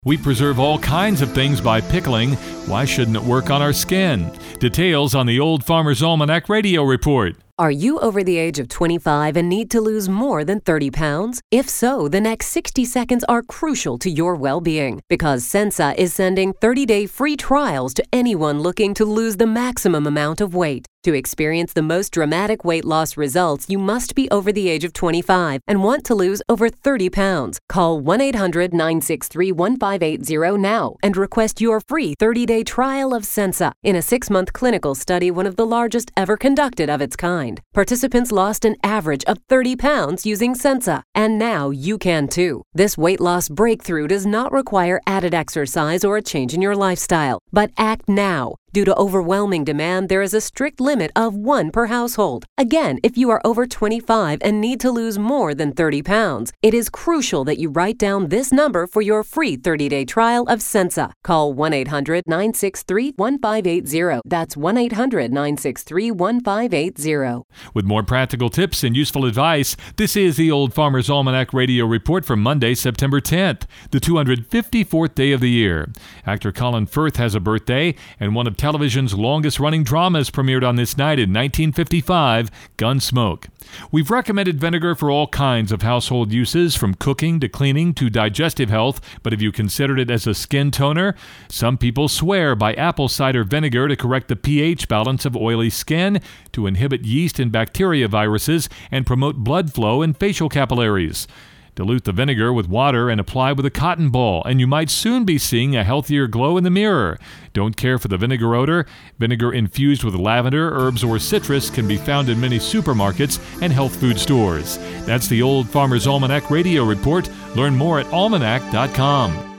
We preserve all kinds of things by pickling. Why shouldn't it work on our skin? Details on the Old Farmer's Almanac Radio Report. Are you over the age of 25 and need to lose more than 30 pounds? If so, the next 60 seconds are crucial to your well-being because Sensa is sending 30-day free trials to anyone looking to lose the maximum amount of weight. To experience the most dramatic weight loss results, you must be over the age of 25 and want to lose over 30 pounds. Call 1-800-963-1580 now and request your free 30-day trial of Sensa in a 6-month clinical study, one of the largest ever conducted of its kind. Participants lost an average of 30 pounds using Sensa, and now you can too. This weight loss breakthrough does not require added exercise or a change in your lifestyle, but act now. Due to overwhelming demand, there is a strict limit of 1 per household. Again, if you are over 25 and need to lose more than 30 pounds, it is crucial that you write down this number for your free 30-day trial of Sensa. Call 1-800-963-1580. That's 1-800-963-1580. With more practical tips and useful advice, this is the Old Farmer's Almanac Radio Report for Monday, September 10th, the 254th day of the year. Actor Colin Firth has a birthday, and one of television's longest-running dramas premiered on this night in 1955, Gunsmoke. We've recommended vinegar for all kinds of household uses, from cooking to cleaning to digestive health, but have you considered it as a skin toner? Some people swear by apple cider vinegar to correct the pH balance of oily skin, to inhibit yeast and bacteria viruses, and promote blood flow in facial capillaries. Dilute the vinegar with water and apply with a cotton ball, and you might soon be seeing a healthier glow in the mirror. Don't care for the vinegar odor? Vinegar infused with lavender, herbs, or citrus can be found in many supermarkets and health food stores. That's the Old Farmer's Almanac Radio Report. Learn more at almanac.com.